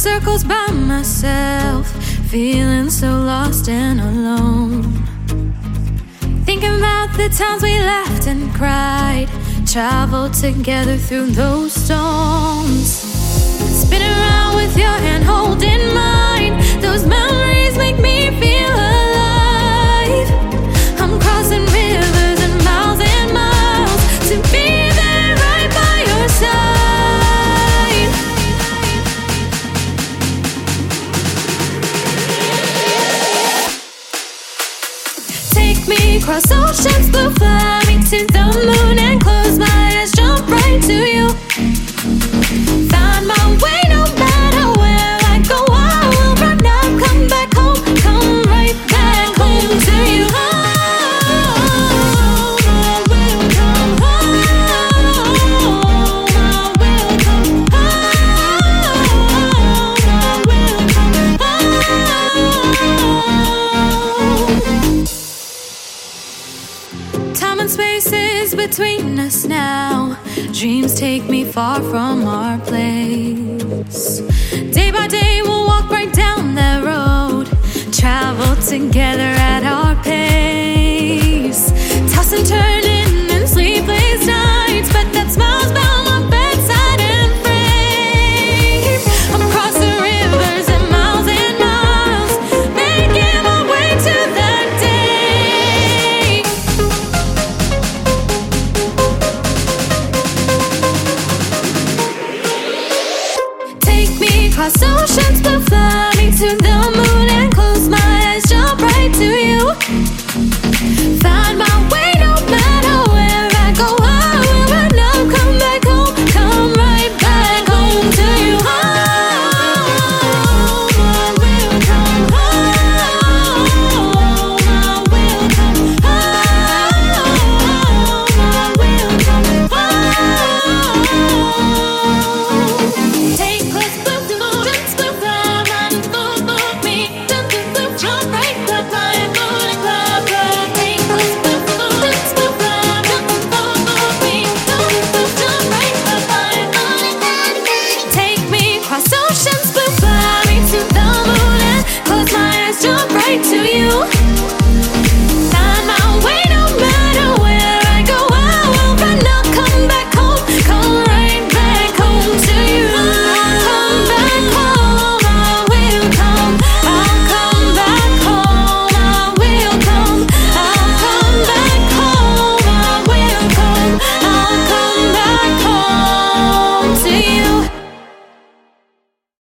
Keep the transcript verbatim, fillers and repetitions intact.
circles by myself, feeling so lost and alone. Thinking about the times we laughed and cried, traveled together through those storms. Spin around with your hand holding mine. Those memories make me feel alive. I'm crossing rivers and miles and miles to be there right by your side. Take me across oceans blue, fly me to the moon and close my eyes, jump right to you. Find my way no matter where I go, I will run out, come back home, come right back home to you. Oh, I will come home, I will come home, I will come home. Time and space is between us now. Dreams take me far from our place. Day by day we'll walk right down that road, travel together at our pace. Toss and turn in and sleepless nights, but that smile's bound my bedside and frame. I'm crossing rivers and miles and miles, making my way to that day. Take me across oceans blue, fly me to the moon and close my eyes, jump right to you. Find my way